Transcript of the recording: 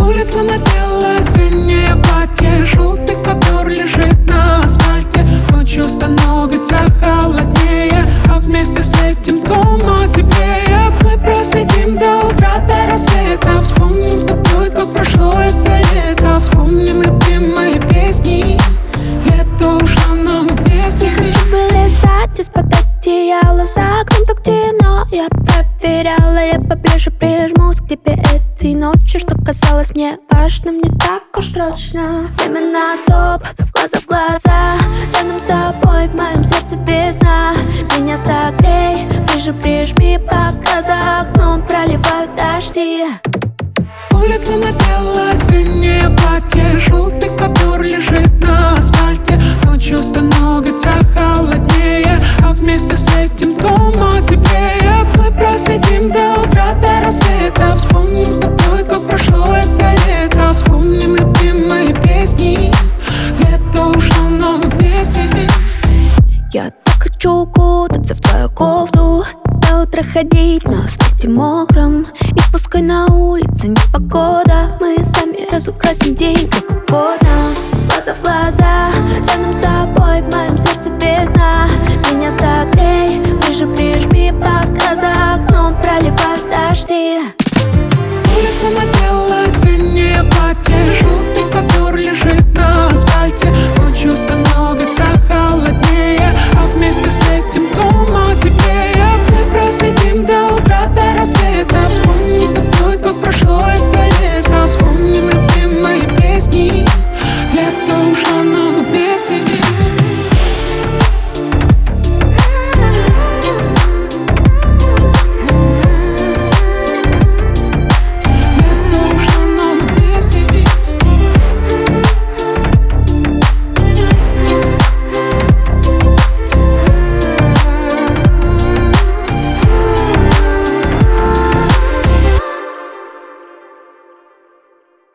Улица надела осеннее платье, желтый ковер лежит на асфальте. Ночью становится холоднее, а вместе с этим дома теплее. Мы просидим до утра, до рассвета. Вспомним с тобой, как прошло это лето. Вспомним любимые песни. Лето ушло, но мы вместе. Не хочу вылезать из-под одеяла. За окном так темно, я проверяла. Я поближе прижмусь к тебе этой ночью. Что казалось мне важным, не так уж срочно. Время на стоп, глаза в глаза. Рядом с тобой в моем сердце весна. Меня согрей, ближе прижми, пока за окном проливают дожди. Улица надела осеннее платье, желтый ковер лежит на асфальте. Ночью становится холоднее, а вместе с этим дома теплее. Мы просидим до утра, до рассвета. Вспомним с тобой, как прошло это лето. Вспомним любимые песни. Лето ушло, но мы вместе. Я так хочу укутаться в твою кофту, до утра ходить на асфальте мокром. И пускай на улице непогода, мы сами разукрасим день как угодно. Глаза в глаза, рядом с тобой